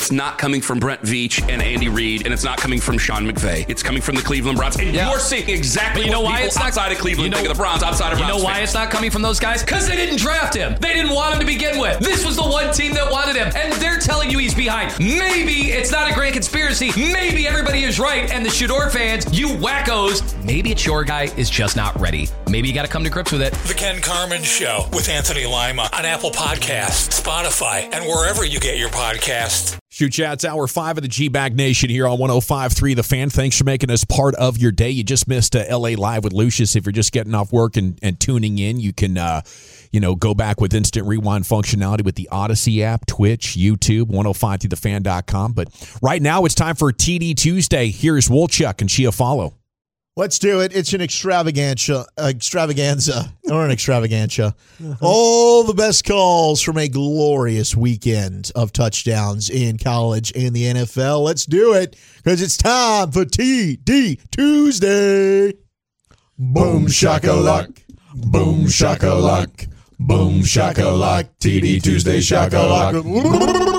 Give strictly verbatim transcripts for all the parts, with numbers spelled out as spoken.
it's not coming from Brent Veach and Andy Reid, and it's not coming from Sean McVay. It's coming from the Cleveland Browns. And yeah. you're seeing exactly but you know what why people it's not, outside of Cleveland you know, think of the Browns, outside of Browns. You know why fans. it's not coming from those guys? Because they didn't draft him. They didn't want him to begin with. This was the one team that wanted him, and they're telling you he's behind. Maybe it's not a great conspiracy. Maybe everybody is right, and the Shador fans, you wackos, maybe it's your guy is just not ready. Maybe you got to come to grips with it. The Ken Carman Show with Anthony Lima on Apple Podcasts, Spotify, and wherever you get your podcasts. Shoot Chats, hour five of the G-Bag Nation here on one oh five point three The Fan. Thanks for making us part of your day. You just missed uh, L A Live with Lucius. If you're just getting off work and, and tuning in, you can uh, you know, go back with instant rewind functionality with the Odyssey app, Twitch, YouTube, one oh five three the fan dot com. But right now it's time for T D Tuesday. Here's Wolchuk and Chia Follow. Let's do it. It's an extravaganza, extravaganza, or an extravaganza. Uh-huh. All the best calls from a glorious weekend of touchdowns in college and the N F L. Let's do it because it's time for T D Tuesday. Boom shakalak, boom shakalak, boom shakalak. T D Tuesday shakalak.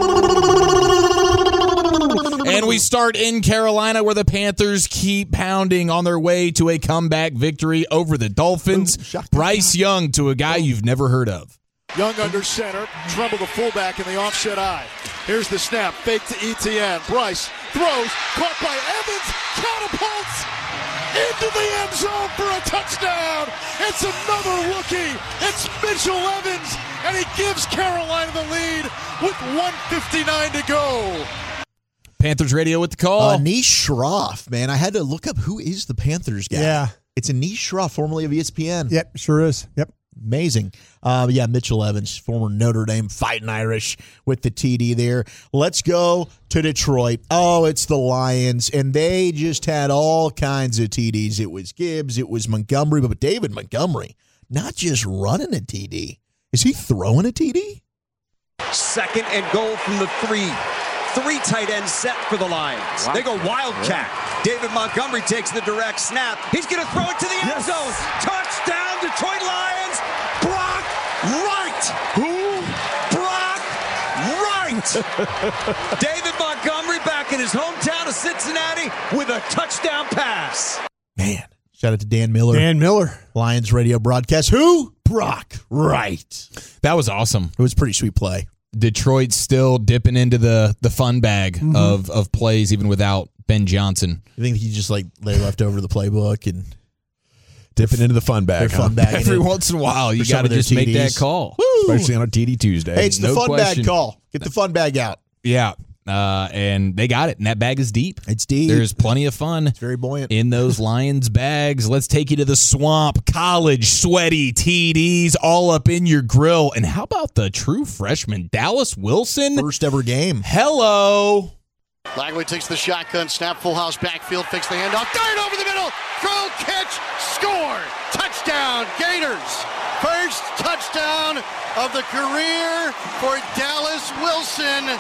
And we start in Carolina, where the Panthers keep pounding on their way to a comeback victory over the Dolphins. Bryce Young to a guy you've never heard of. Young under center, Tremble the fullback in the offset eye. Here's the snap, fake to Etienne. Bryce throws, caught by Evans, catapults into the end zone for a touchdown. It's another rookie. It's Mitchell Evans, and he gives Carolina the lead with one fifty-nine to go. Panthers radio with the call. Uh, Anish Shroff, man. I had to look up who is the Panthers guy. Yeah. It's Anish Shroff, formerly of E S P N. Yep, sure is. Yep. Amazing. Uh, yeah, Mitchell Evans, former Notre Dame Fighting Irish with the T D there. Let's go to Detroit. Oh, it's the Lions, and they just had all kinds of T Ds. It was Gibbs, it was Montgomery, but David Montgomery, not just running a T D. Is he throwing a T D? Second and goal from the three. Three tight ends set for the Lions. Wow. They go wildcat. Yeah. David Montgomery takes the direct snap. He's going to throw it to the end yes. zone. Touchdown, Detroit Lions. Brock Wright. Who? Brock Wright. David Montgomery back in his hometown of Cincinnati with a touchdown pass. Man, shout out to Dan Miller. Dan Miller. Lions radio broadcast. Who? Brock Wright. That was awesome. It was a pretty sweet play. Detroit's still dipping into the, the fun bag mm-hmm. of, of plays even without Ben Johnson. I think he just like they left over the playbook and dipping into the fun bag. Huh? Fun bag Every once in a while, you got to just T Ds. Make that call, Woo! Especially on a T D Tuesday. Hey, it's no the fun question. bag call. Get the fun bag out. Yeah. Uh, and they got it, and that bag is deep. It's deep. There's plenty of fun. It's very buoyant. In those Lions bags. Let's take you to the swamp. College, sweaty T Ds all up in your grill. And how about the true freshman, Dallas Wilson? First ever game. Hello. Langley takes the shotgun, snap, full house, backfield, fakes the handoff, dart over the middle, throw, catch, score, touchdown, Gators. First touchdown of the career for Dallas Wilson.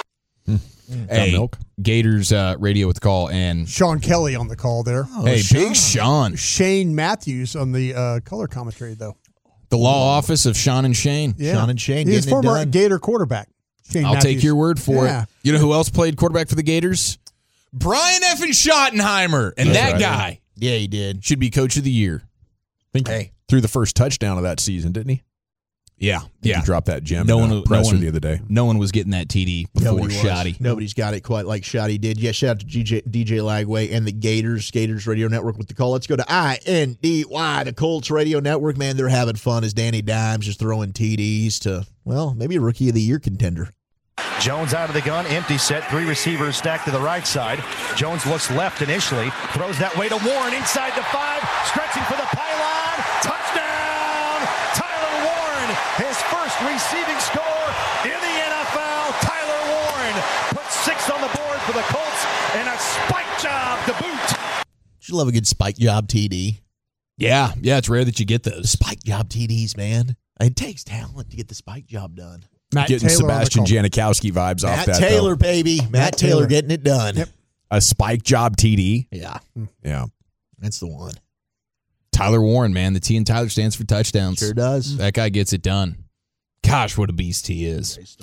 Hey, milk. Gators uh, radio with the call and Sean Kelly on the call there. Oh, hey, Sean. Big Sean. Shane Matthews on the uh, color commentary though. The law office of Sean and Shane. Yeah. Sean and Shane. He's former Gator quarterback. Shane I'll Matthews. take your word for yeah. it. You know who else played quarterback for the Gators? Brian Effin Schottenheimer. And That's that right, guy. Yeah, he did. Should be coach of the year. I think hey. threw the first touchdown of that season, didn't he? Yeah, yeah. He dropped that gem no in one, the presser no one, the other day. No one was getting that T D before Nobody Shotty. Nobody's got it quite like Shotty did. Yeah, shout out to D J, D J Lagway and the Gators, Gators Radio Network with the call. Let's go to I N D Y, the Colts Radio Network. Man, they're having fun as Danny Dimes just throwing T Ds to, well, maybe a Rookie of the Year contender. Jones out of the gun, empty set, three receivers stacked to the right side. Jones looks left initially, throws that way to Warren inside the five, stretching for the pylon, touchdown! Tyler Warren, his first receiving score in the N F L. Tyler Warren puts six on the board for the Colts and a spike job to boot. You love a good spike job T D. Yeah, yeah, it's rare that you get those. Spike job T Ds, man. It takes talent to get the spike job done. Matt getting Taylor Sebastian Janikowski vibes Matt off that. Matt Taylor, though. baby. Matt, Matt Taylor. Taylor getting it done. Yep. A spike job T D. Yeah. Yeah. That's the one. Tyler Warren, man. The T in Tyler stands for touchdowns. Sure does. That guy gets it done. Gosh, what a beast he is.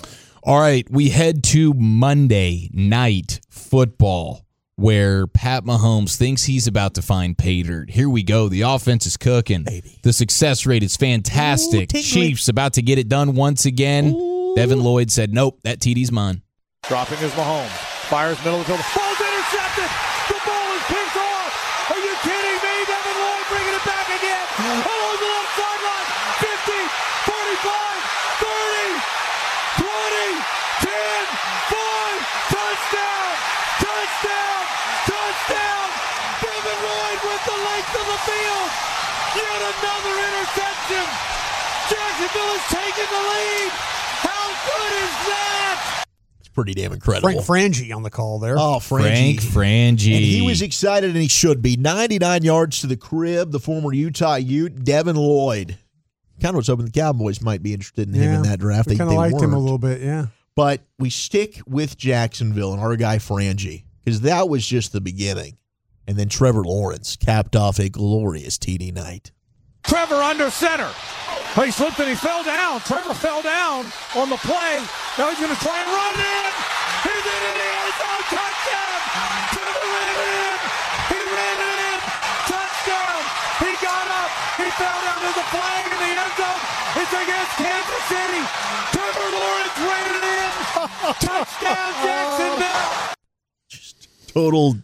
All right, we head to Monday Night Football, where Pat Mahomes thinks he's about to find pay dirt. Here we go. The offense is cooking. Baby. The success rate is fantastic. Ooh, Chiefs about to get it done once again. Ooh. Devin Lloyd said, nope, that T D's mine. Dropping is Mahomes. Fires middle of the field. Ball's intercepted. The ball is picked off. Are you kidding me? Devin Lloyd bringing it back again. Along the left sideline. fifty, forty-five, thirty, twenty, ten, five. Touchdown. Touchdown. Touchdown. Devin Lloyd with the length of the field. Yet another interception. Jacksonville is taking the lead. How good is that? Pretty damn incredible. Frank Frangie on the call there. Oh, Frangie. Frank Frangie. And he was excited, and he should be. ninety-nine yards to the crib, the former Utah Ute, Devin Lloyd. Kind of was hoping the Cowboys might be interested in him yeah, in that draft. We they kind of liked weren't. him a little bit, yeah. But we stick with Jacksonville and our guy Frangie, because that was just the beginning. And then Trevor Lawrence capped off a glorious T D night. Trevor under center. He slipped and he fell down. Trevor fell down on the play. Now he's going to try and run in. He's in the end zone. Touchdown. Trevor ran in. He ran in. Touchdown. He got up. He fell down to the flag in the end zone. It's against Kansas City. Trevor Lawrence ran it in. Touchdown, Jacksonville. Just total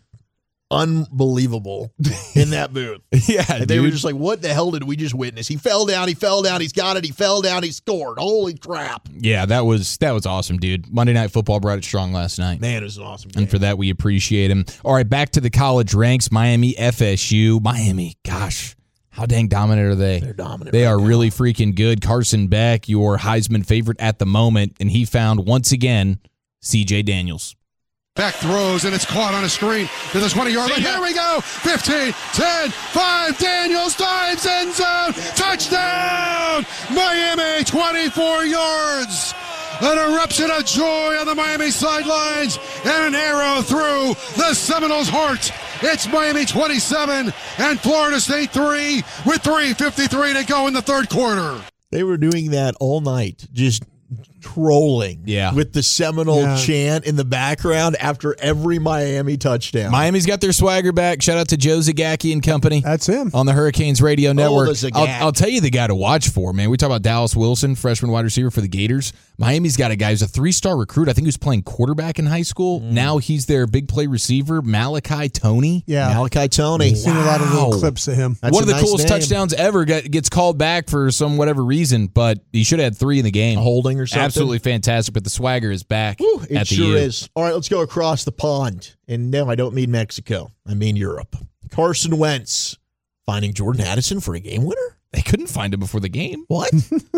unbelievable in that booth. Yeah, and they dude. were just like, what the hell did we just witness? He fell down, he fell down, he's got it, he fell down, he scored. Holy crap. Yeah, that was that was awesome, dude. Monday Night Football brought it strong last night. Man, it was an awesome game. And for that, we appreciate him. All right, back to the college ranks. Miami, F S U. Miami, gosh, how dang dominant are they? They're dominant. They right are now. really freaking good. Carson Beck, your Heisman favorite at the moment, and he found, once again, C J Daniels. Beck throws, and it's caught on a screen to the twenty-yard line. Here we go. fifteen, ten, five. Daniels dives, end zone. Touchdown. Miami, twenty-four yards. An eruption of joy on the Miami sidelines, and an arrow through the Seminoles' heart. It's Miami twenty-seven and Florida State three with three fifty-three to go in the third quarter. They were doing that all night, just trolling yeah. with the Seminole yeah. chant in the background after every Miami touchdown. Miami's got their swagger back. Shout out to Joe Zagacki and company. That's him. On the Hurricanes Radio Network. Oh, I'll, I'll tell you the guy to watch for, man. We talk about Dallas Wilson, freshman wide receiver for the Gators. Miami's got a guy who's a three-star recruit. I think he was playing quarterback in high school. Mm. Now he's their big play receiver, Malachi Toney. Yeah. Malachi Toney. I've seen a lot of little clips of him. That's One of the nice coolest name. touchdowns ever get, gets called back for some whatever reason, but he should have had three in the game. A holding or something. Absolutely fantastic, but the swagger is back. Woo, it at the sure U. is. All right, let's go across the pond. And no, I don't mean Mexico. I mean Europe. Carson Wentz finding Jordan Addison for a game winner? They couldn't find him before the game. What?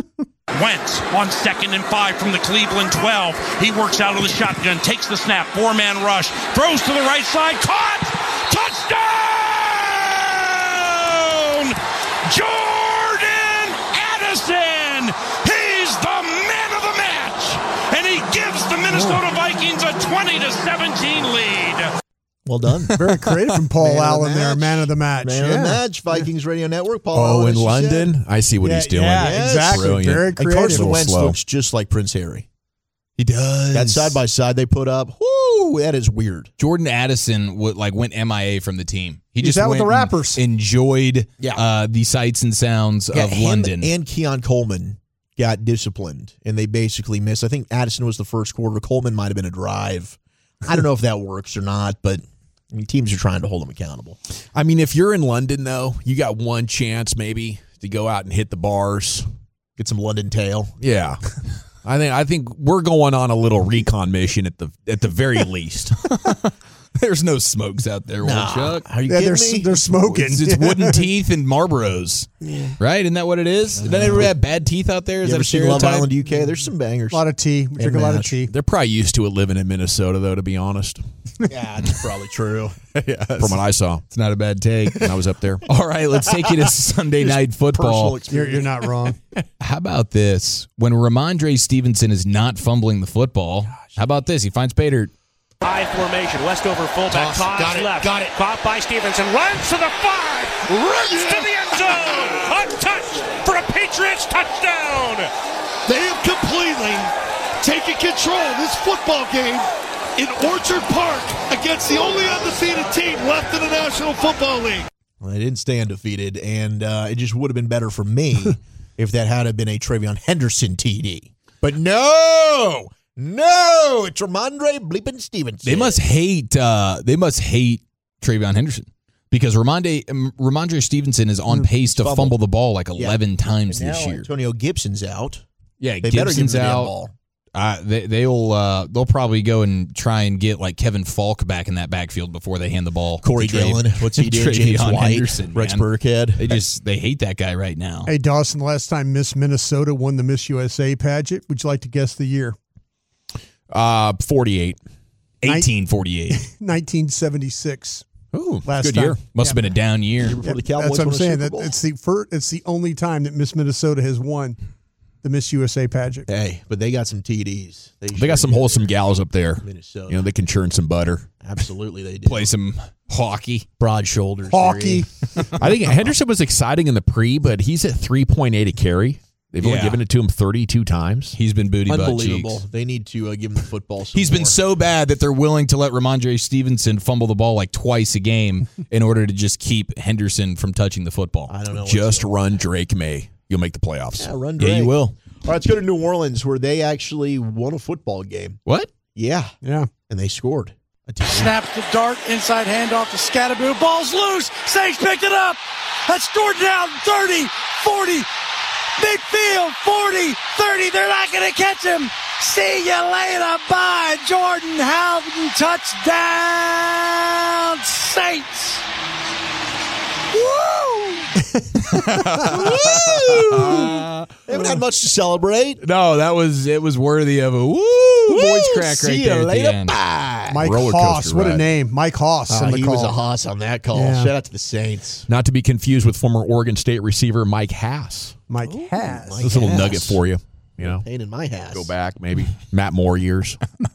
Wentz on second and five from the Cleveland twelve. He works out of the shotgun, takes the snap, four-man rush, throws to the right side, caught! Touchdown! Jordan Addison! He's the man of the match! And he gives the Minnesota Vikings a twenty to seventeen lead. Well done. Very creative from Paul Man Allen the there, man of the match. Man yeah. of the match, Vikings Radio Network. Paul Oh, Allen, in as you London? said. I see what Yeah, he's doing. yeah, Yes. exactly. Brilliant. Very And creative. Carson Little Wentz slow. looks just like Prince Harry. He does. That side by side they put up, whoo, that is weird. Jordan Addison would, like went M I A from the team. He He's just out with went the and rappers. enjoyed Yeah. uh, the sights and sounds Yeah, of him London. and Keon Coleman got disciplined, and they basically missed. I think Addison was the first quarter. Coleman might have been a drive. I don't know if that works or not, but I mean, teams are trying to hold them accountable. I mean, if you're in London, though, you got one chance maybe to go out and hit the bars. Get some London tail. Yeah. I think I think we're going on a little recon mission at the at the very least. There's no smokes out there, Nah, Chuck. Are you Yeah, kidding they're, me? they're smoking. It's, it's wooden teeth and Marlboros, right? Isn't that what it is? Doesn't everybody have bad teeth out there? Is You that ever a seen Love stereotype? Island U K? There's some bangers. A lot of tea. We drink a lot of tea. They're probably used to it living in Minnesota, though, to be honest. Yeah, that's probably true. Yes. From what I saw. It's not a bad take when I was up there. All right, let's take you to Sunday Night Football. You're, you're not wrong. How about this? When Ramondre Stevenson is not fumbling the football, how about this? He finds pay dirt. High formation. Westover fullback. Toss. Got it. Left. Got it. Caught by Stevenson. Runs to the five. Runs to the end zone. Untouched for a Patriots touchdown. They have completely taking control of this football game in Orchard Park against the only undefeated team left in the National Football League. Well, they didn't stay undefeated, and uh, it just would have been better for me if that had been a Travion Henderson T D. But no, no, it's Ramondre Bleepin Stevenson. They must hate. Uh, they must hate Travion Henderson because Ramondre Ramondre Stevenson is on pace to Fumbled. fumble the ball like eleven yeah. times And this now year. Antonio Gibson's out. Yeah, they Gibson's better give him the damn out. ball. Uh, they, they'll uh, they'll probably go and try and get like Kevin Falk back in that backfield before they hand the ball. Corey to Tra- Dillon, what's he did? James Travion White, Henderson, Rex man. Burkhead. They just they hate that guy right now. Hey, Dawson, last time Miss Minnesota won the Miss U S A pageant, would you like to guess the year? Uh, forty-eight. eighteen forty-eight. nineteen seventy-six. Ooh, last good time. year. Must have been a down year. Yeah, that's what I'm saying. That it's the first, it's the only time that Miss Minnesota has won the Miss U S A pageant. Hey, but they got some T Ds. They got some wholesome gals up there. Minnesota. You know, they can churn some butter. Absolutely, they do. Play some hockey. Broad shoulders. Hockey. I think Henderson was exciting in the pre, but he's at three point eight a carry. They've only Yeah. given it to him thirty-two times. He's been booty butt Unbelievable. cheeks. They need to uh, give him the football. Some He's been more. so bad that they're willing to let Ramondre Stevenson fumble the ball like twice a game in order to just keep Henderson from touching the football. I don't know. Just run Drake May. You'll make the playoffs. Yeah, run Yeah, Drake. you will. All right, let's go to New Orleans where they actually won a football game. What? Yeah. Yeah. And they scored. Snaps the dart, inside handoff to Scatterboo. Ball's loose. Saints picked it up. That's Jordan out. thirty, forty. Midfield, forty, thirty. They're not going to catch him. See you later. Bye. Jordan Howden. Touchdown. Saints. Woo! Woo! They haven't had much to celebrate. No, that was it was worthy of a woo, Woo! voice crack See right you there at later. the end. Bye. Mike Roller Haas. coaster What a ride. name. Mike Haas. Uh, on the he call. was a Haas on that call. Yeah. Shout out to the Saints. Not to be confused with former Oregon State receiver Mike Haas. Mike Haas. Mike This little Haas. nugget for you. You know, Pain in my Haas. go back maybe Matt Moore years.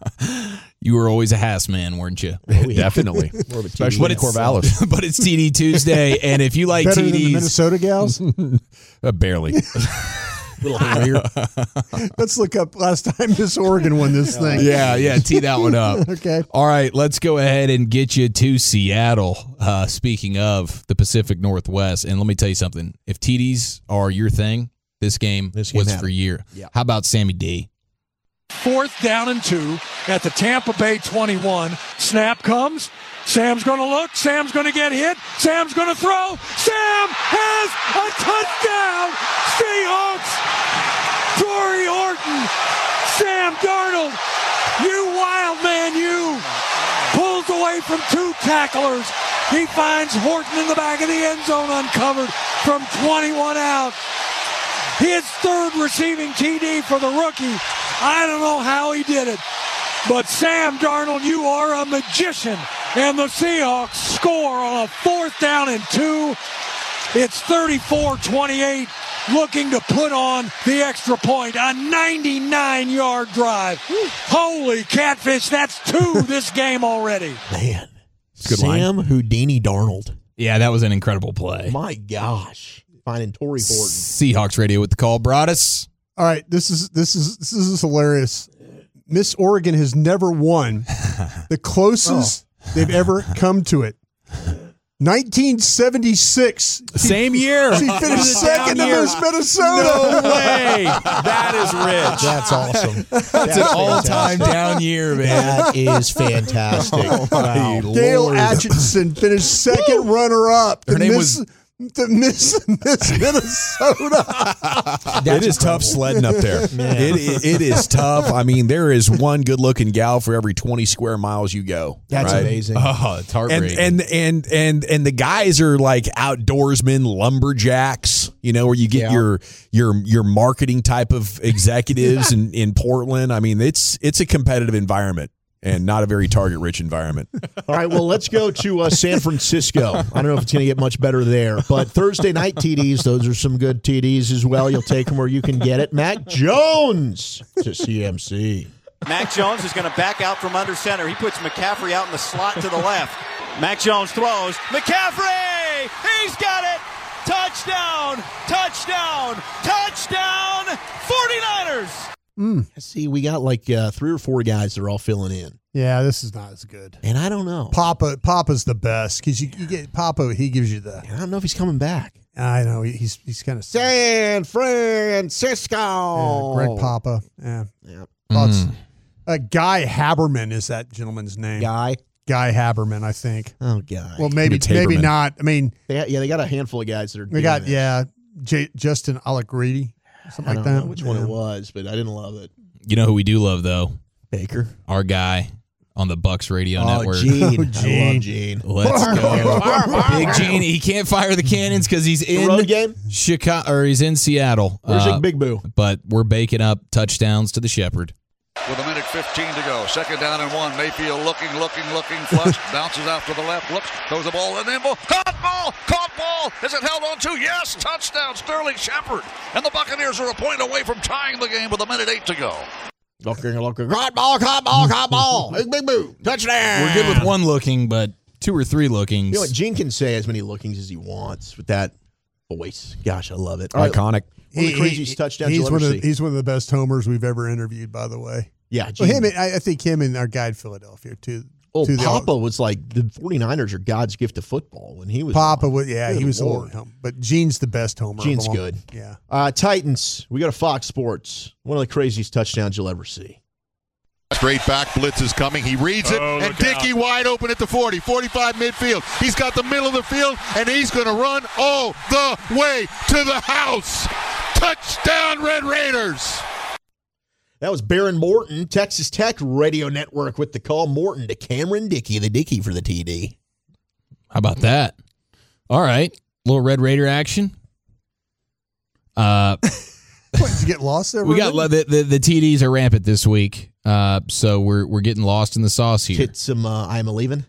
You were always a Haas man, weren't you? Oh, yeah. Definitely, More of a especially But in it's, Corvallis. but it's T D Tuesday, and if you like Better T than the Ds, Minnesota gals? Uh, barely. little hairier. Let's look up last time Miss Oregon won this thing. yeah, yeah, tee that one up. Okay. All right, let's go ahead and get you to Seattle. Uh, speaking of the Pacific Northwest, and let me tell you something: if T Ds are your thing, this game, This game was happened. for you. Yeah. How about Sammy D? Fourth down and two at the Tampa Bay twenty-one. Snap comes. Sam's going to look. Sam's going to get hit. Sam's going to throw. Sam has a touchdown. Seahawks. Torrey Horton. Sam Darnold. You wild man, you. Pulls away from two tacklers. He finds Horton in the back of the end zone uncovered from twenty-one out. His third receiving T D for the rookie. I don't know how he did it, but Sam Darnold, you are a magician. And the Seahawks score on a fourth down and two. It's thirty-four twenty-eight, looking to put on the extra point. A ninety-nine yard drive. Holy catfish, that's two this game already. Man. Good Sam Houdini Darnold. Yeah, that was an incredible play. My gosh. Finding Torrey Horton. Seahawks radio with the call, Broadus. All right, this is this is this is hilarious. Miss Oregon has never won. The closest they've ever come to it. nineteen seventy-six. Same year. She finished second to Miss Minnesota. No way. That is rich. That's awesome. That's, That's an all-time fantastic. down year, man. That is fantastic. my Wow. Gail Lord. Atchison finished second runner-up. Her The name Miss, was- the Miss Miss Minnesota. It is tough sledding up there. It, it, it is tough. I mean, there is one good-looking gal for every twenty square miles you go. That's right? amazing. Oh, it's And heartbreaking. and and and and the guys are like outdoorsmen, lumberjacks. You know, where you get Yeah. your your your marketing type of executives in, in Portland. I mean, it's it's a competitive environment and not a very target-rich environment. All right, well, let's go to uh, San Francisco. I don't know if it's going to get much better there, but Thursday night T Ds, those are some good T Ds as well. You'll take them where you can get it. Mac Jones to C M C. Mac Jones is going to back out from under center. He puts McCaffrey out in the slot to the left. Mac Jones throws. McCaffrey! He's got it! Touchdown! Touchdown! Touchdown! forty-niners! Mm. See, we got like uh, three or four guys that are all filling in. Yeah, this is not as good. And I don't know. Papa Papa's the best because you, you get Papa. He gives you the. I don't know if he's coming back. I know he's he's kind of San Francisco. Yeah, Greg Papa. Yeah. Yeah. Mm. Uh, Guy Haberman is that gentleman's name. Guy. Guy Haberman, I think. Oh, Guy. Well, maybe maybe not. I mean, they, yeah, they got a handful of guys that are. We got this. yeah, J- Justin Allegretti, something I like don't that. know which yeah. one it was, but I didn't love it. You know who we do love though? Baker. Our guy on the Bucks radio oh, network. Gene. Oh, Gene. I love Gene. Let's go. Big Gene. He can't fire the cannons because he's in the road game? Chicago or he's in Seattle. Where's uh, Big Boo? But we're baking up touchdowns to the Shepherd. With a minute fifteen to go. Second down and one. Mayfield looking, looking, looking. Flush. Bounces out to the left. Looks. Throws the ball in the ball. Caught ball. Caught ball. Is it held on to? Yes. Touchdown. Sterling Shepard. And the Buccaneers are a point away from tying the game with a minute eight to go. Looking, looking. Caught ball. Caught ball. Caught ball. Big, big Boo. Touchdown. We're good with one looking, but two or three lookings. You know what? Gene can say as many lookings as he wants with that voice. Gosh, I love it. All Iconic. Right. One of the He- craziest he- touchdowns he's you'll ever one of see. he's one of the best homers we've ever interviewed. By the way, yeah, well, Gene. him. And, I, I think him and our guy in Philadelphia too. Oh, to the- Papa was like, the 49ers are God's gift to football when he was. Papa on. was yeah, Good he was a Lord. little home, but Gene's the best homer. of Gene's them all. good. Yeah. Uh, Titans, we go to Fox Sports. One of the craziest touchdowns you'll ever see. Straight back blitz is coming. He reads it, Oh, and look Dickey out. wide open at the forty, forty-five midfield. He's got the middle of the field, and he's going to run all the way to the house. Touchdown, Red Raiders. That was Baron Morton, Texas Tech Radio Network with the call. Morton to Cameron Dickey, the Dickey for the T D. How about that? All right. Little Red Raider action. Uh, What, did you get lost there? we got Ruben? the, the the T Ds are rampant this week. Uh, so we're we're getting lost in the sauce here. Hit some uh, I'm a leaving.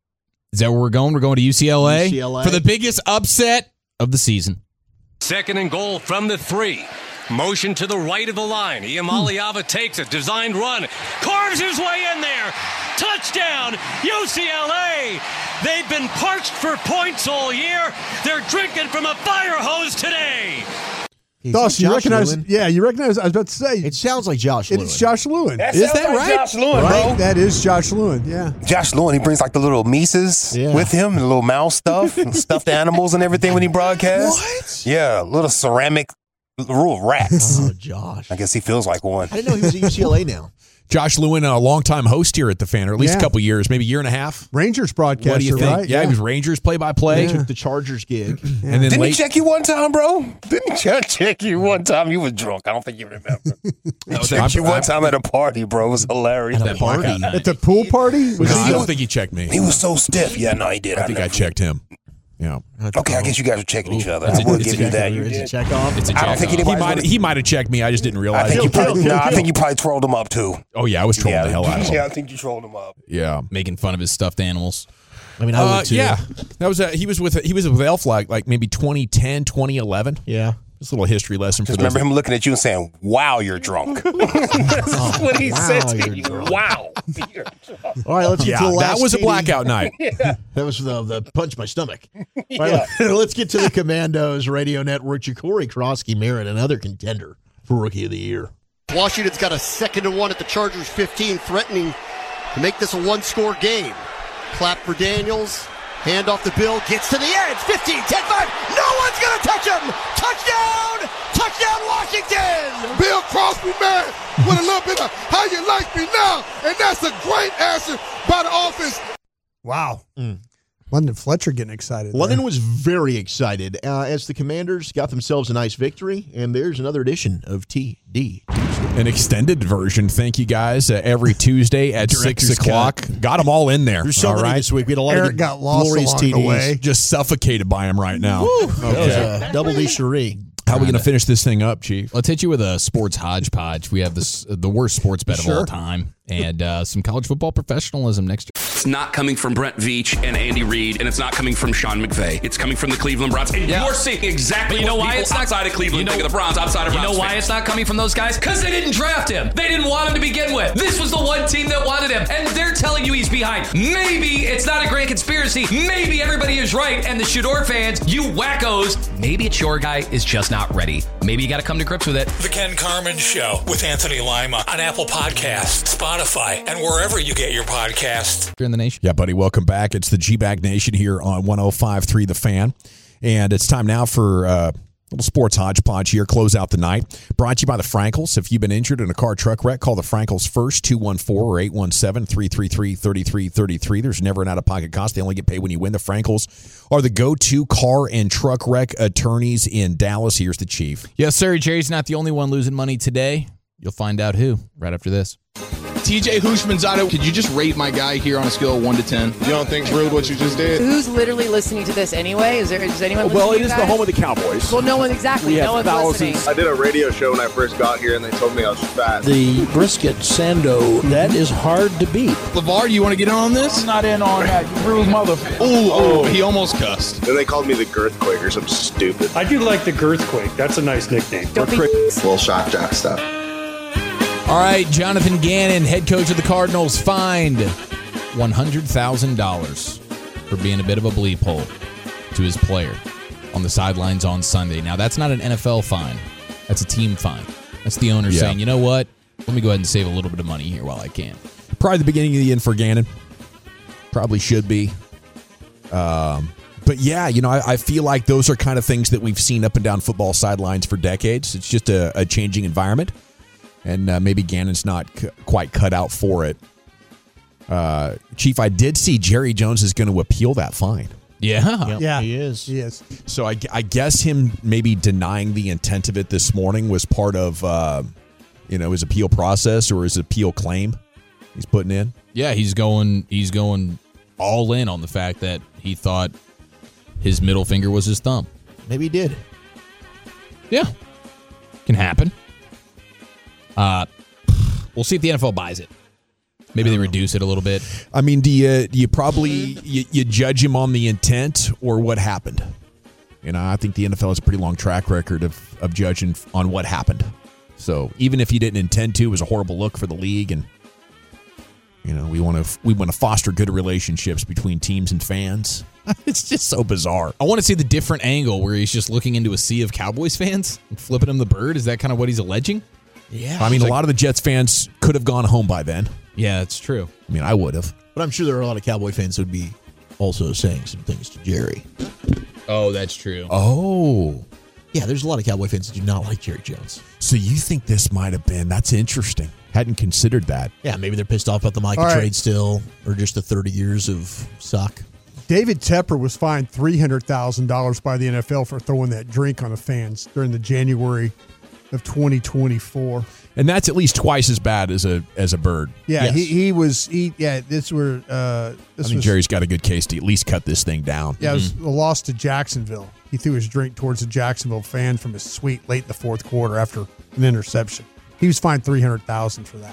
Is that where we're going? We're going to U C L A, U C L A. for the biggest upset of the season. Second and goal from the three. Motion to the right of the line. Iamaliava takes it. Designed run. Carves his way in there. Touchdown, U C L A. They've been parched for points all year. They're drinking from a fire hose today. Is Dawson, that you Josh recognize? Lewin? Yeah, you recognize. I was about to say It sounds like Josh Lewin. it's Josh Lewin. That Is sounds that like right? Josh Lewin, Right? bro. That is Josh Lewin. Yeah. Josh Lewin, he brings like the little Mises Yeah. with him, and little mouse stuff, and stuffed animals and everything when he broadcasts. What? Yeah, little ceramic little rats. Oh, Josh. I guess he feels like one. I didn't know he was at U C L A now. Josh Lewin, a longtime host here at the Fan, or at least Yeah. a couple years, maybe a year and a half. Rangers broadcaster, What do you think? right? Yeah, he was Rangers play-by-play. Took the Chargers gig. And then Didn't late, he check you one time, bro? Didn't he check you one time? You was drunk. I don't think you remember. He checked you one time at a party, bro. It was hilarious. At a party? At the pool party? No, I don't think he checked me. He was so stiff. Yeah, no, he did. I think I checked him. Yeah. Okay, I guess you guys are checking each other. It's I a- will it's give a you that. check- You It's a did. check off. It's a I don't think check-off. anybody. He might he might have checked me. I just didn't I realize. think you it. probably. No, I think you probably trolled him up too. Oh yeah, I was trolling Yeah, the hell out of him. yeah, I think you trolled him up. Yeah. Making fun of his stuffed animals. I mean, I Uh, would too. yeah, that was a, he was with he was with Elf like like maybe twenty ten, twenty eleven. Yeah. Just a little history lesson Just for those. remember him looking at you and saying, "Wow, you're drunk." That's what he wow, said to you're you. drunk. Wow. You're drunk. All right, let's get Yeah, to the last that was a T D. blackout night. That was the, the punch my stomach. All right, let's get to the Commandos Radio Network. Ja'Cory Krosky Merritt, another contender for Rookie of the Year. Washington's got a second and one at the Chargers fifteen, threatening to make this a one-score game. Clap for Daniels. Hand off the Bill. Gets to the edge. fifteen, ten, five. No one's going to touch him. Touchdown. Touchdown, Washington. Bill Crosby, man, with a little bit of how you like me now. And that's a great answer by the offense. Wow. London Fletcher getting excited. London there. was very excited uh, as the Commanders got themselves a nice victory, and there's another edition of T D. An extended version. Thank you guys. Uh, every Tuesday at six Director's o'clock. Got them all in there. There's so all many right. this week. We had a lot Eric of good, got lost glorious along T Ds. the way. Just suffocated by him right now. That was a double D Cherie. How are we going to finish this thing up, Chief? Let's hit you with a sports hodgepodge. We have this the worst sports bet of all time, and uh, some college football professionalism next year. It's not coming from Brent Veach and Andy Reid, and it's not coming from Sean McVay. It's coming from the Cleveland Browns. And Yeah. you're seeing exactly But you know what why people it's not outside of Cleveland you know, think of the Browns, outside of You Browns know why fans. it's not coming from those guys? Because they didn't draft him. They didn't want him to begin with. This was the one team that wanted him, and they're telling you he's behind. Maybe it's not a grand conspiracy. Maybe everybody is right, and the Shador fans, you wackos, maybe it's your guy is just not ready. Maybe you got to come to grips with it. The Ken Carmen Show with Anthony Lima on Apple Podcasts, Spotify, and wherever you get your podcasts. You're in the nation. Yeah, buddy, welcome back. It's the G-Bag Nation here on one oh five point three The Fan. And it's time now for uh, a little sports hodgepodge here. Close out the night. Brought to you by the Frankels. If you've been injured in a car truck wreck, call the Frankels first, two one four or eight one seven, three three three, three three three three. There's never an out-of-pocket cost. They only get paid when you win. The Frankels are the go-to car and truck wreck attorneys in Dallas. Here's the chief. Yes, sir. Jerry's not the only one losing money today. You'll find out who right after this. T J Hushmanzada, could you just rate my guy here on a scale of one to ten? You don't think it's rude what you just did? Who's literally listening to this anyway? Is there? Is anyone? Well, listening it is to the guys? home of the Cowboys. Well, no one exactly. We no have one's thousands. listening. I did a radio show when I first got here, and they told me I was fat. The brisket sando, that is hard to beat. LeVar, do you want to get in on this? I'm not in on that, you rude mother. Oh, oh, he almost cussed. Then they called me the Girthquake or something stupid. I do like the Girthquake. That's a nice nickname. Don't be little shock jock stuff. All right, Jonathan Gannon, head coach of the Cardinals, fined one hundred thousand dollars for being a bit of a bleep hole to his player on the sidelines on Sunday. Now, that's not an N F L fine. That's a team fine. That's the owner Yeah. saying, you know what? Let me go ahead and save a little bit of money here while I can. Probably the beginning of the end for Gannon. Probably should be. Um, but, yeah, you know, I, I feel like those are kind of things that we've seen up and down football sidelines for decades. It's just a, a changing environment. And uh, maybe Gannon's not c- quite cut out for it. Uh, Chief, I did see Jerry Jones is going to appeal that fine. Yeah. Yep, yeah, he is. He is. So I, I guess him maybe denying the intent of it this morning was part of, uh, you know, his appeal process or his appeal claim he's putting in. Yeah, he's going he's going all in on the fact that he thought his middle finger was his thumb. Maybe he did. Yeah. Can happen. Uh, we'll see if the N F L buys it. Maybe they reduce it a little bit. I mean, do you do you probably you, you judge him on the intent or what happened? You know, I think the N F L has a pretty long track record of of judging on what happened. So even if you didn't intend to, it was a horrible look for the league, and you know we want to we want to foster good relationships between teams and fans. It's just so bizarre. I want to see the different angle where he's just looking into a sea of Cowboys fans and flipping them the bird. Is that kind of what he's alleging? Yeah. I mean, It's a like- lot of the Jets fans could have gone home by then. Yeah, that's true. I mean, I would have. But I'm sure there are a lot of Cowboy fans who would be also saying some things to Jerry. Oh, that's true. Oh. Yeah, there's a lot of Cowboy fans that do not like Jerry Jones. So you think this might have been, that's interesting. Hadn't considered that. Yeah, maybe they're pissed off about the Micah All right. trade still, or just the thirty years of suck. David Tepper was fined three hundred thousand dollars by the N F L for throwing that drink on the fans during the January of twenty twenty-four. And that's at least twice as bad as a as a bird. Yeah, Yes. he, he was. He, yeah, this were. Uh, this I mean, was, Jerry's got a good case to at least cut this thing down. Yeah, it was a loss to Jacksonville. He threw his drink towards a Jacksonville fan from his suite late in the fourth quarter after an interception. He was fined three hundred thousand dollars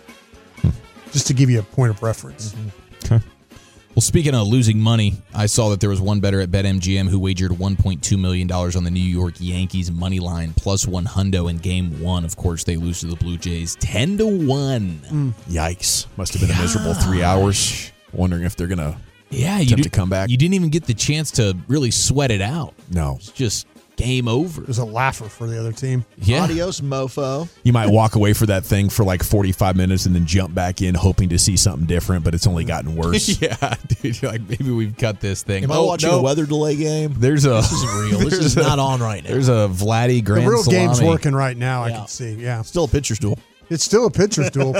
for that. Just to give you a point of reference. Okay. Well, speaking of losing money, I saw that there was one bettor at BetMGM who wagered one point two million dollars on the New York Yankees money line plus one hundo in game one. Of course, they lose to the Blue Jays ten to one. Mm. Yikes. Must have been a miserable three hours. Wondering if they're going to Yeah, you attempt did, to come back. You didn't even get the chance to really sweat it out. No. It's just game over. It was a laugher for the other team. Yeah. Adios, mofo. You might walk away for that thing for like forty-five minutes and then jump back in hoping to see something different, but it's only gotten worse. Yeah, dude. You're like, maybe we've cut this thing. Am I Oh, watching no. a weather delay game? There's a This isn't real. This there's is a- not on right now. There's a Vladdy Grand The real game's Salami. working right now, I Yeah. can see. Yeah. Still a pitcher's duel. It's still a pitcher's duel.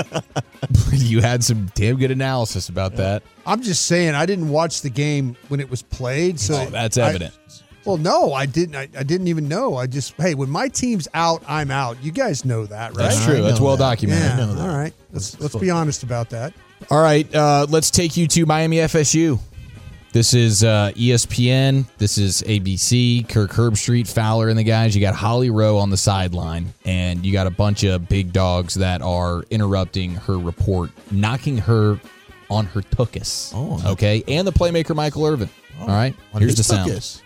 You had some damn good analysis about that. I'm just saying, I didn't watch the game when it was played. So Oh, that's I- evident. well, no, I didn't. I, I didn't even know. I just, hey, when my team's out, I'm out. You guys know that, right? That's I true. know That's well that. documented. I Yeah. know that. All right. Let's let's be honest about that. All right, uh, let's take you to Miami F S U. This is uh, E S P N. This is A B C. Kirk Herbstreit, Fowler, and the guys. You got Holly Rowe on the sideline, and you got a bunch of big dogs that are interrupting her report, knocking her on her tuchus. Oh, okay, and the playmaker Michael Irvin. All right, On here's the his sound. tuchus.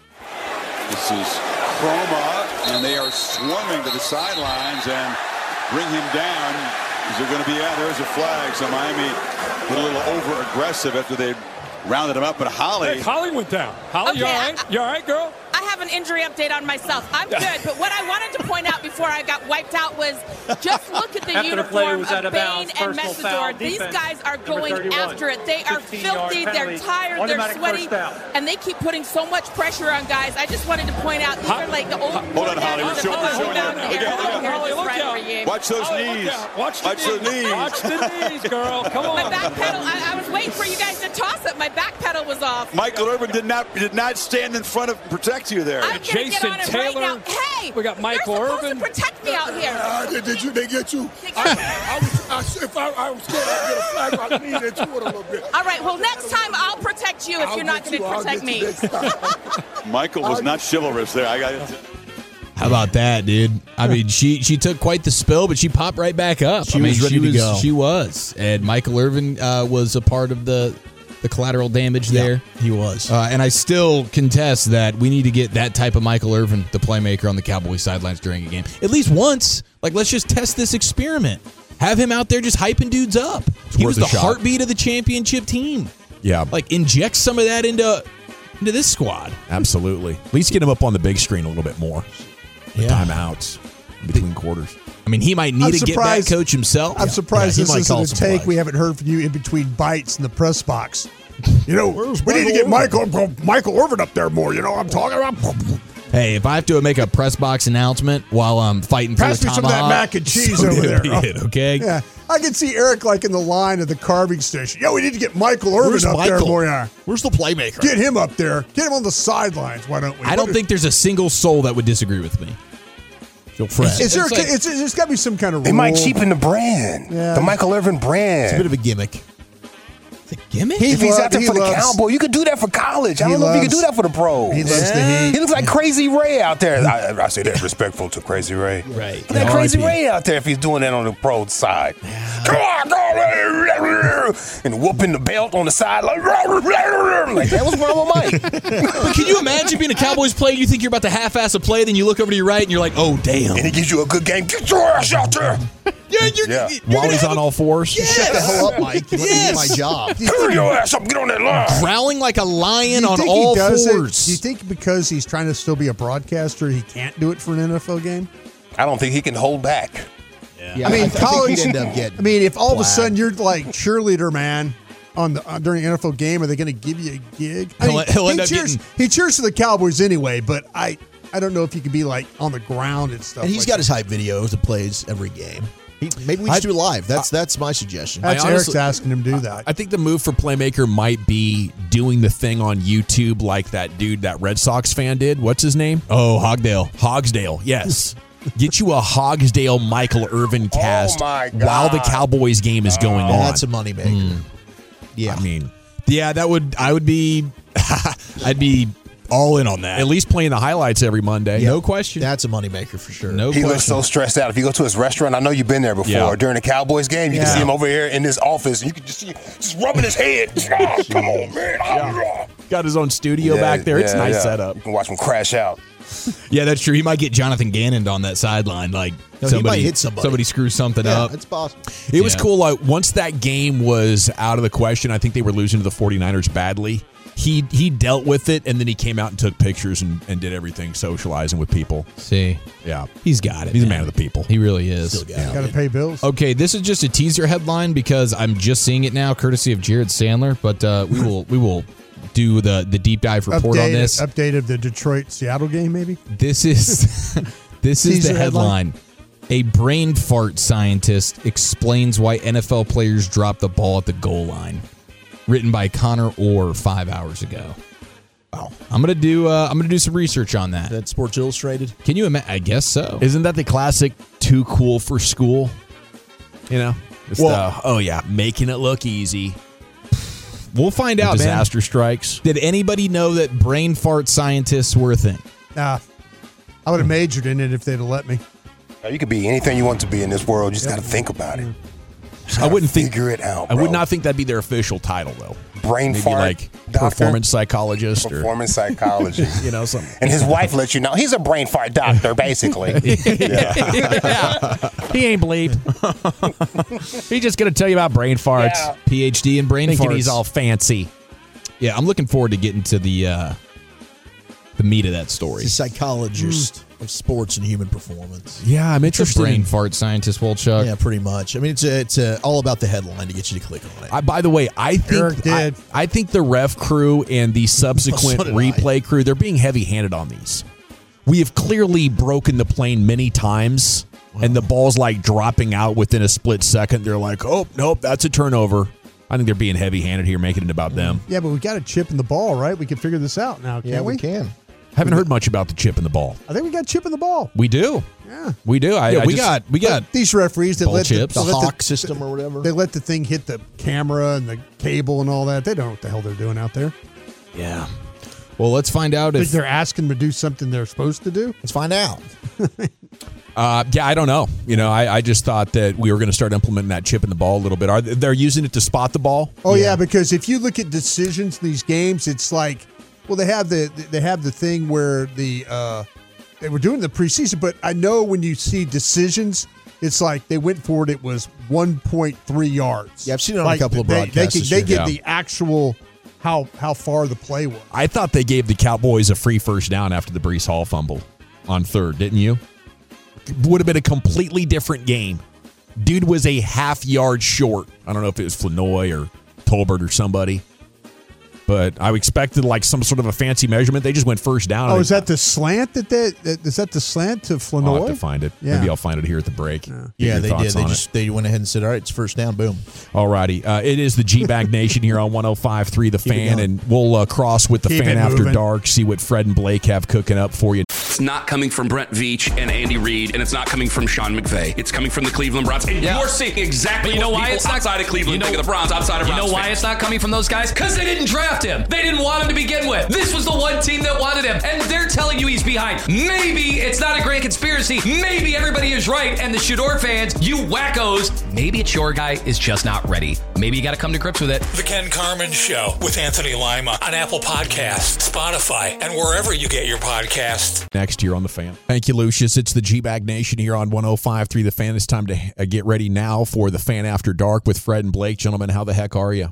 This is Chroma, and they are swarming to the sidelines and bring him down. Is there going to be, yeah, there's a flag. So Miami a little over-aggressive after they rounded him up. But Holly. Hey, Holly went down. Holly, you Okay, all right? You all right, girl? I have have an injury update on myself. I'm good, but what I wanted to point out before I got wiped out was just look at the After the play uniform was out of of Bain bounds, and personal foul, Messidor. These defense, guys are number going thirty-one. after it. They are fifteen-yard filthy, they're penalty, tired, they're automatic sweaty, first down. and they keep putting so much pressure on guys. I just wanted to point out these are like the old Hold on, Holly. We're showing, we're showing down you. there. Look out, look out. Holly, Look out. Watch those knees. Watch the Watch the knees. knees. Watch the knees, girl. Come on. My back pedal, I, I was waiting for you guys to toss it. My back pedal was off. Michael Irvin did not did not stand in front of protect you there. I'm gonna Jason get on it Taylor. right now. Hey, We got Michael they're Irvin. supposed to protect me out here. Uh, did, did you? They get you? I, I was, I, if I, I was scared I'd get a flag, I'd lean into it a little bit. All right, well, next time I'll protect you if I'll you're not get going to you, I'll protect get you me. next time. Michael was not chivalrous there. I got it. How about that, dude? I mean, she she took quite the spill, but she popped right back up. She I mean, was ready she to was, go. She was, and Michael Irvin uh, was a part of the the collateral damage there. Yeah, he was. Uh, and I still contest that we need to get that type of Michael Irvin, the playmaker, on the Cowboys sidelines during a game at least once. Like, let's just test this experiment. Have him out there just hyping dudes up. He worth was a the shot. heartbeat of the championship team. Yeah. Like, inject some of that into into this squad. Absolutely. At least get him up on the big screen a little bit more. With Yeah. timeouts between quarters. I mean, he might need I'm to get back surprised- coach himself. I'm surprised Yeah, he this might isn't call a some take plays. we haven't heard from you in between bites in the press box. You know, Where's we need to get Michael Michael Michael Irvin up there more. You know what I'm talking about? Hey, if I have to make a press box announcement while I'm fighting for Pass the me some of tomahawk, that mac and cheese so over be there. it, okay? Yeah, I can see Eric like in the line of the carving station. Yeah, we need to get Michael Irvin Where's up there Michael? more. Yeah. Where's the playmaker? Get him up there. Get him on the sidelines. Why don't we? I don't think there's a single soul that would disagree with me. Fred. Is there? It's like- it's, there's got to be some kind of. They might rule. cheapen the brand. Yeah. The Michael Irvin brand. It's a bit of a gimmick. The gimmick? He if he's lo- out there he for the loves- Cowboy, you could do that for college. I He don't know if you could do loves- that for the pros. he loves the heat. He looks like Crazy Ray out there. I, I say that respectful to Crazy Ray. Right. Look at Crazy Ray out there if he's doing that on the pro side. Come on, go! And whooping the belt on the side like, like that was wrong with Mike. But can you imagine being a Cowboys player? You think you're about to half-ass a play, then you look over to your right and you're like, oh, damn. And he gives you a good game. Get your ass out there. Yeah, you're, Yeah. you're While gonna he's have on a- all fours. Yes. Shut the hell up, Mike. You let me Yes. do my job. Turn your ass up. Get on that line. growling like a lion Do you on think all he does it- fours. Do you think because he's trying to still be a broadcaster, he can't do it for an N F L game? I don't think he can hold back. Yeah, I mean, I think college. he'd end up getting I mean, if all of a flagged. sudden you're like cheerleader man on the uh, during an N F L game, are they going to give you a gig? I He'll- mean, he'll he end up cheers. getting- He cheers for the Cowboys anyway, but I, I don't know if he could be like on the ground and stuff. And he's like got that. his hype videos that plays every game. He, maybe we should do it live. That's that's my suggestion. That's I Eric's honestly- asking him to do that. I think the move for playmaker might be doing the thing on YouTube like that dude, that Red Sox fan did. What's his name? Oh, Hogdale. Hogsdale. Yes. Get you a Hogsdale Michael Irvin cast my while the God. Cowboys game is going on. That's a moneymaker. Yeah. I mean, Yeah, that would, I would be, I'd be all in on that. at least playing the highlights every Monday. No question. That's a moneymaker for sure. No He question. looks so stressed out. If you go to his restaurant, I know you've been there before. Yeah. During the Cowboys game, you Yeah. can see him over here in his office. And you can just see him just rubbing his head. Oh, come on, man. Got his own studio Yeah, back there. It's a yeah, nice yeah. setup. You can watch him crash out. Yeah, that's true. He might get Jonathan Gannon on that sideline. Like No, he somebody, might hit somebody. screws something Yeah, up. it's possible. It was Yeah. cool. Like, once that game was out of the question, I think they were losing to the 49ers badly. He he dealt with it, and then he came out and took pictures and, and did everything, socializing with people. See, Yeah. he's got it. He's a man. man of the people. He really is. Still got Got to it. pay bills. Okay, this is just a teaser headline because I'm just seeing it now, courtesy of Jared Sandler. But uh, we will we will do the the deep dive report update, on this. update of the Detroit Seattle game, maybe. This is this is Teaser the headline. A brain fart scientist explains why N F L players drop the ball at the goal line. Written by Connor Orr five hours ago. Wow. I'm gonna do uh, I'm gonna do some research on that. That Sports Illustrated. Can you imagine? I guess so. Isn't that the classic too cool for school? You know? It's Well- the, oh, yeah, making it look easy. We'll find The out. disaster man. strikes. Did anybody know that brain fart scientists were a thing? Nah, I would have majored in it if they'd have let me. You could be anything you want to be in this world. You just got to think about it. I wouldn't think figure it out. I would bro. not think that'd be their official title, though. Brain Maybe fart like doctor? performance psychologist or Performance psychology. you know something. And his wife lets you know he's a brain fart doctor, basically. Yeah. He ain't bleep. He's just gonna tell you about brain farts. Yeah. P H D in brain Thinking farts. he's all fancy. Yeah, I'm looking forward to getting to the uh, the meat of that story. He's a psychologist mm. of sports and human performance. Yeah, I'm interested. Brain in, fart scientist, Wolchuk. Yeah, pretty much. I mean, it's a, it's a, all about the headline to get you to click on it. I, by the way, I think I, I think the ref crew and the subsequent so replay I. crew, they're being heavy-handed on these. We have clearly broken the plane many times, wow. and the ball's like dropping out within a split second. They're like, oh, nope, that's a turnover. I think they're being heavy-handed here, making it about them. Yeah, but we got a chip in the ball, right? We can figure this out now, can't yeah, we? we can. Haven't heard much about the chip in the ball. I think we got chip in the ball. We do. Yeah, we do. I, yeah, I we just, got we got these referees that let chips. the, the let Hawk the, system or whatever. They let the thing hit the camera and the cable and all that. They don't know what the hell they're doing out there. Yeah. Well, let's find out if they're asking them to do something they're supposed to do. Let's find out. uh, yeah, I don't know. You know, I, I just thought that we were going to start implementing that chip in the ball a little bit. Are they, they're using it to spot the ball? Oh yeah. yeah, because if you look at decisions in these games, it's like, well, they have the they have the thing where the uh, they were doing the preseason, but I know when you see decisions, it's like they went for it. It was one point three yards. Yeah, I've seen it on like a couple of they, broadcasts. They, this they year. get yeah. the actual. How how far the play was. I thought they gave the Cowboys a free first down after the Breece Hall fumble on third, didn't you? Would have been a completely different game. Dude was a half yard short. I don't know if it was Flanoy or Tolbert or somebody. But I expected like some sort of a fancy measurement. They just went first down. Oh, is that the slant that they, is that the slant to Flanoy? I'll have to find it. Yeah. Maybe I'll find it here at the break. Yeah, yeah they did. They just it. they went ahead and said, all right, it's first down. Boom. All righty. Uh, it is the G-Bag Nation here on one oh five point three The Fan, and we'll uh, cross with the Keep Fan After moving. Dark, see what Fred and Blake have cooking up for you. It's not coming from Brent Veach and Andy Reid, and it's not coming from Sean McVay. It's coming from the Cleveland Browns. And yeah. you're seeing exactly you know what why people it's not, outside of Cleveland you know, think of the Browns, outside of You Browns know why fans. it's not coming from those guys? Because they didn't draft him. They didn't want him to begin with. This was the one team that wanted him, and they're telling you he's behind. Maybe it's not a grand conspiracy. Maybe everybody is right, and the Shador fans, you wackos, maybe it's your guy is just not ready. Maybe you got to come to grips with it. The Ken Carman Show with Anthony Lima on Apple Podcasts, Spotify, and wherever you get your podcasts. Next year on The Fan. Thank you, Lucius. It's the G-Bag Nation here on one oh five point three The Fan. It's time to uh, get ready now for The Fan After Dark with Fred and Blake. Gentlemen, how the heck are you?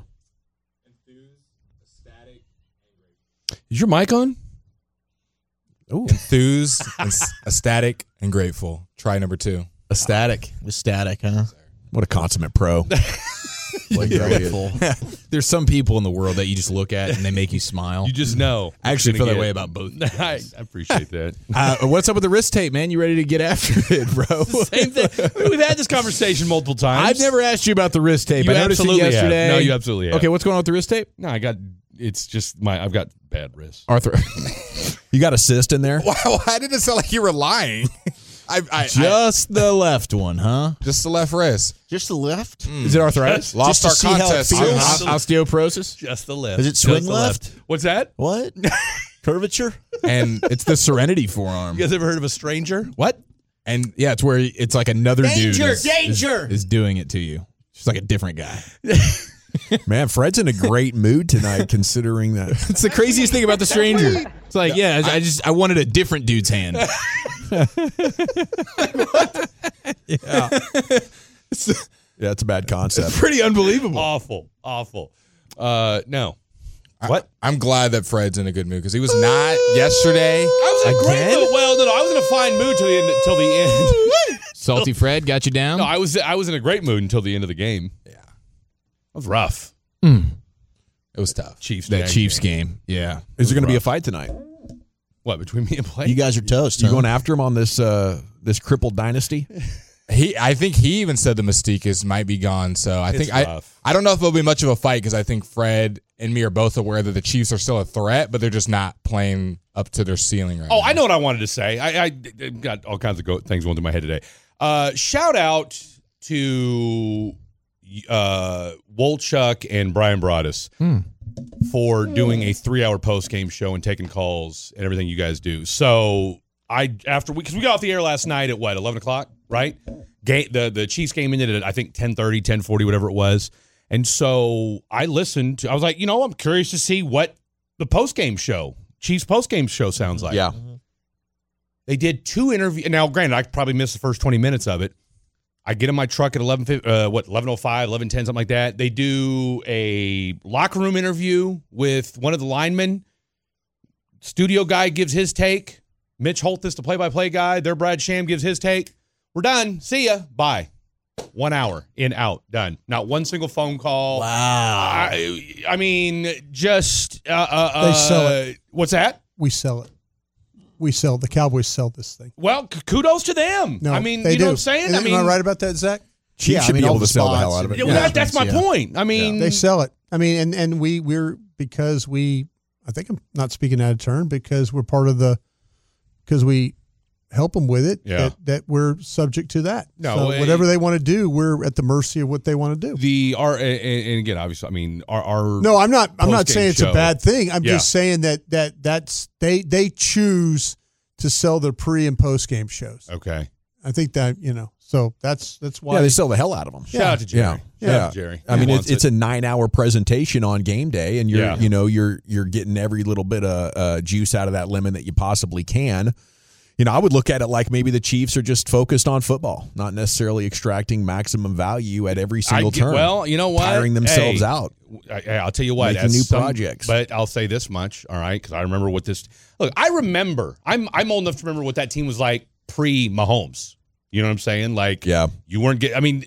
Is your mic on? Ooh. Enthused, ecstatic, and grateful. Try number two. Ecstatic. Ecstatic, huh? What a consummate pro. Like grateful. There's some people in the world that you just look at and they make you smile. You just know. I actually feel get. that way about both. I appreciate that. Uh, what's up with the wrist tape, man? You ready to get after it, bro? Same thing. We've had this conversation multiple times. I've never asked you about the wrist tape. You I noticed it absolutely yesterday. Have. No, you absolutely have. Okay, what's going on with the wrist tape? No, I got. It's just my. I've got bad wrists. Arthur, you got a cyst in there? Wow, why did it sound like you were lying? I, I, just I, the left one, huh? Just the left wrist. Just the left? Mm. Is it arthritis? Lost our contest. Osteoporosis? Just the left. Does it swing left? left? What's that? What? Curvature? And it's the Serenity forearm. You guys ever heard of a stranger? What? And yeah, it's where it's like another danger, dude is, danger. Is, is doing it to you. It's like a different guy. Man, Fred's in a great mood tonight, considering that. It's the craziest thing about the stranger. It's like, yeah, I just I wanted a different dude's hand. Yeah. Yeah, it's a bad concept. It's pretty unbelievable. Awful. Awful. Uh, no. What? I, I'm glad that Fred's in a good mood because he was not yesterday. I was in a great mood. Well, no, no, I was in a fine mood till the end. Till the end. Salty Fred got you down? No, I was I was in a great mood until the end of the game. Yeah. It was rough. Mm. It was tough. Chiefs. That Chiefs game. game. Yeah. Is there going to be a fight tonight? What, between me and Blake? You guys are toast. You huh? going after him on this uh, this crippled dynasty? He, I think he even said the mystique is might be gone. So I It's think I, rough. I don't know if there'll be much of a fight because I think Fred and me are both aware that the Chiefs are still a threat, but they're just not playing up to their ceiling right Oh, now. I know what I wanted to say. I, I got all kinds of go- things going through my head today. Uh, shout out to uh, Wolchuk and Brian Broaddus Hmm. for doing a three-hour post-game show and taking calls and everything you guys do. So I after we because we got off the air last night at what eleven o'clock, right? Game the the Chiefs game ended at I think ten thirty, ten forty, whatever it was. And so I listened to. I was like, you know, I'm curious to see what the post-game show, Chiefs post-game show, sounds like. Yeah. They did two interviews. Now, granted, I probably missed the first twenty minutes of it. I get in my truck at eleven, uh, what, eleven oh five, eleven ten, something like that. They do a locker room interview with one of the linemen. studio guy gives his take. Mitch Holthus, the play-by-play guy. Their Brad Sham gives his take. We're done. See ya. Bye. One hour in, out, done. Not one single phone call. Wow. I, I mean, just uh, uh, They sell it. What's that? We sell it. We sell the Cowboys sell this thing. Well, c- kudos to them. No, I mean, they you do. know what I'm saying? Am I mean, I right about that, Zach? Chiefs Yeah, I should mean, be all able the to sell the spots hell out of it. Yeah, and- well, that, that's my Yeah. point. I mean, They sell it. I mean, and and we we're because we. I think I'm not speaking out of turn because we're part of the because we help them with it. Yeah. That, that we're subject to that. No, so uh, whatever they want to do, we're at the mercy of what they want to do. the our and, and again, obviously, I mean, our, our No, I'm not. I'm not post-game saying it's show. a bad thing. I'm Yeah. just saying that that that's they they choose to sell their pre and post game shows. Okay. I think that you know. So that's that's why Yeah, they sell the hell out of them. Shout out to Jerry. Yeah, Shout yeah. out to Jerry. I mean, He it's wants it's it. a nine-hour presentation on game day, and you're Yeah. you know you're you're getting every little bit of uh, juice out of that lemon that you possibly can. You know, I would look at it like maybe the Chiefs are just focused on football, not necessarily extracting maximum value at every single I get- turn. Well, you know what? Tiring themselves Hey, out. I, I'll tell you what. Making as new some- projects. But I'll say this much, all right? Because I remember what this. Look, I remember. I'm I'm old enough to remember what that team was like pre Mahomes. You know what I'm saying? Like, yeah, you weren't getting. I mean,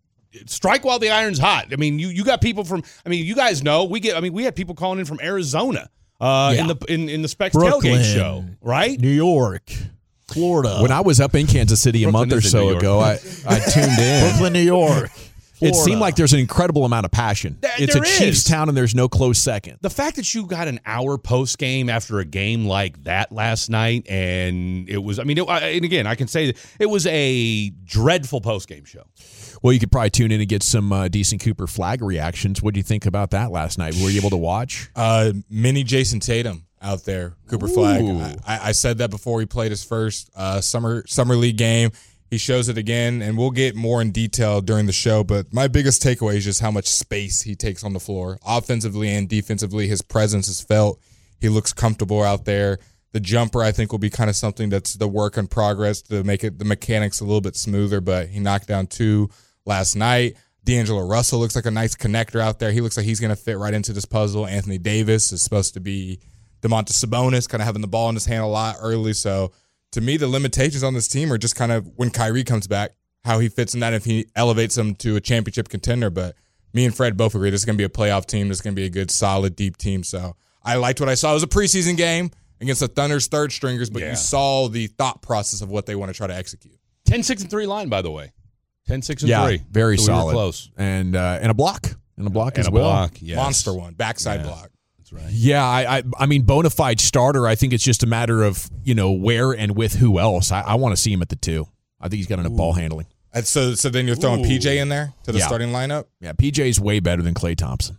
strike while the iron's hot. I mean, you you got people from. I mean, you guys know we get. I mean, we had people calling in from Arizona uh, in Yeah. the in in the Specs Brooklyn, tailgate show, right? New York, Florida. When I was up in Kansas City a Brooklyn month or is in New so York. ago, I, I tuned in. Brooklyn, New York. It Florida. seemed like there's an incredible amount of passion. There- it's there a Chiefs is. town, and there's no close second. The fact that you got an hour post game after a game like that last night, and it was, I mean, it, and again, I can say that it was a dreadful post game show. Well, you could probably tune in and get some uh, decent Cooper Flag reactions. What do you think about that last night? Were you able to watch? Uh, mini Jason Tatum out there, Cooper Flag. Ooh. I, I said that before he played his first uh, summer summer league game. He shows it again, and we'll get more in detail during the show. But my biggest takeaway is just how much space he takes on the floor, offensively and defensively. His presence is felt. He looks comfortable out there. The jumper, I think, will be kind of something that's the work in progress to make it the mechanics a little bit smoother. But he knocked down two last night. D'Angelo Russell looks like a nice connector out there. He looks like he's going to fit right into this puzzle. Anthony Davis is supposed to be DeMontis Sabonis, kind of having the ball in his hand a lot early. So to me, the limitations on this team are just kind of when Kyrie comes back, how he fits in that, if he elevates them to a championship contender. But me and Fred both agree this is going to be a playoff team. This is going to be a good, solid, deep team. So I liked what I saw. It was a preseason game against the Thunder's third stringers, but Yeah. you saw the thought process of what they want to try to execute. ten six and three line, by the way. ten six and Yeah, three. very So we were solid. close. And uh, and a block. And a block And as a well. block, yes. Monster one, backside Yeah. block. That's right. Yeah, I, I I mean, bona fide starter. I think it's just a matter of, you know, where and with who else. I, I want to see him at the two. I think he's got enough ball handling. And so, so then you're throwing Ooh. P J in there to the Yeah. starting lineup? Yeah, P J's way better than Klay Thompson.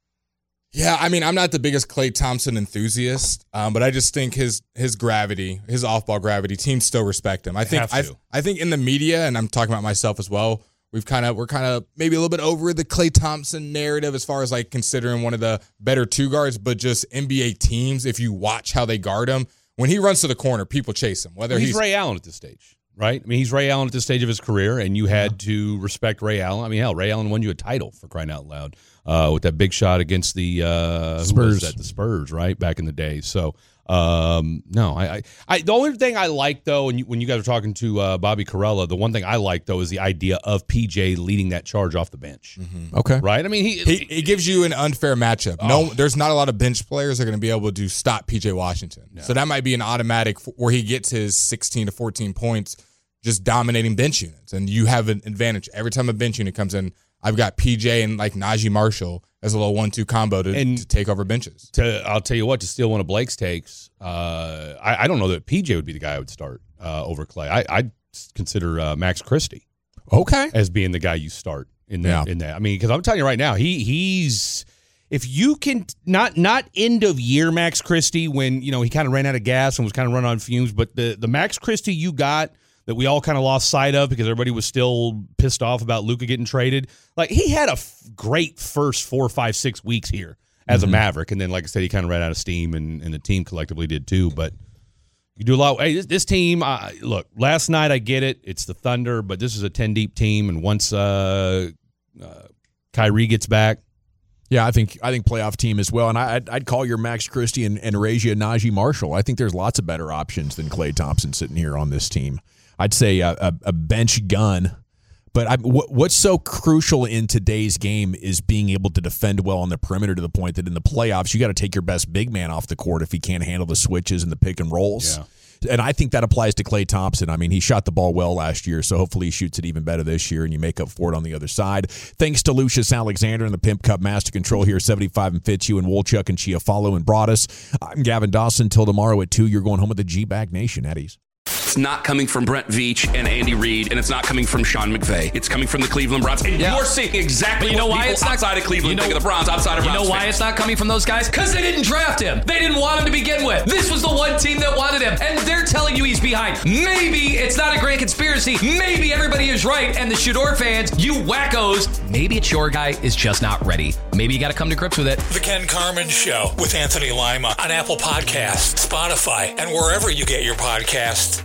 Yeah, I mean, I'm not the biggest Klay Thompson enthusiast, um, but I just think his his gravity, his off-ball gravity, teams still respect him. I think Have I, to. I think in the media, and I'm talking about myself as well, we've kind of we're kind of maybe a little bit over the Klay Thompson narrative as far as like considering one of the better two guards, but just N B A teams, if you watch how they guard him, when he runs to the corner, people chase him. Whether Well, he's, he's, Ray Allen at this stage, right? I mean, he's Ray Allen at this stage of his career, and you had to respect Ray Allen. I mean, hell, Ray Allen won you a title, for crying out loud, uh, with that big shot against the uh, who was Spurs. that? The Spurs, right, back in the day. So, um, no, I, I, I, the only thing I like though, and you, when you guys were talking to uh, Bobby Carella, the one thing I like though is the idea of P J leading that charge off the bench, Okay. right? I mean, he, he, he gives you an unfair matchup. No, there's not a lot of bench players that are going to be able to stop P J Washington. So that might be an automatic f- where he gets his sixteen to fourteen points, just dominating bench units, and you have an advantage every time a bench unit comes in. I've got P J and like Najee Marshall as a little one-two combo to, And- to take over benches. to I'll tell you what, to steal one of Blake's takes, uh, I, I don't know that P J would be the guy I would start uh, over Clay. I, I'd consider uh, Max Christie Okay. as being the guy you start in that. Yeah. In that, I mean, because I'm telling you right now, he he's if you can not not end of year Max Christie when you know he kind of ran out of gas and was kind of running on fumes, but the the Max Christie you got that we all kind of lost sight of because everybody was still pissed off about Luka getting traded. Like he had a f- great first four, five, six weeks here as Mm-hmm. a Maverick, and then like I said, he kind of ran out of steam, and, and the team collectively did too. But you do a lot. Hey, this, this team. Uh, look, last night I get it. It's the Thunder, but this is a ten deep team, and once uh, uh, Kyrie gets back, Yeah, I think I think playoff team as well. And I, I'd, I'd call your Max Christie and, and Reggie and Najee Marshall. I think there's lots of better options than Klay Thompson sitting here on this team. I'd say a, a, a bench gun. But I, what, what's so crucial in today's game is being able to defend well on the perimeter to the point that in the playoffs, you got to take your best big man off the court if he can't handle the switches and the pick and rolls. Yeah. And I think that applies to Klay Thompson. I mean, he shot the ball well last year, so hopefully he shoots it even better this year, and you make up for it on the other side. Thanks to Lucius Alexander and the Pimp Cup Master Control here, seventy-five and Fitzhugh and Wolchuk and Chiafalo and Broadus. I'm Gavin Dawson. Till tomorrow at two, you're going home with the G-Bag Nation at Ease. It's not coming from Brent Veach and Andy Reid, and it's not coming from Sean McVay. It's coming from the Cleveland Browns. And yeah. you're seeing exactly but you know what why people it's not, outside of Cleveland you know, think of the Browns, outside of You Browns know why fans. it's not coming from those guys? Because they didn't draft him. They didn't want him to begin with. This was the one team that wanted him, and they're telling you he's behind. Maybe it's not a grand conspiracy. Maybe everybody is right, and the Shador fans, you wackos, maybe it's your guy is just not ready. Maybe you got to come to grips with it. The Ken Carman Show with Anthony Lima on Apple Podcasts, Spotify, and wherever you get your podcasts.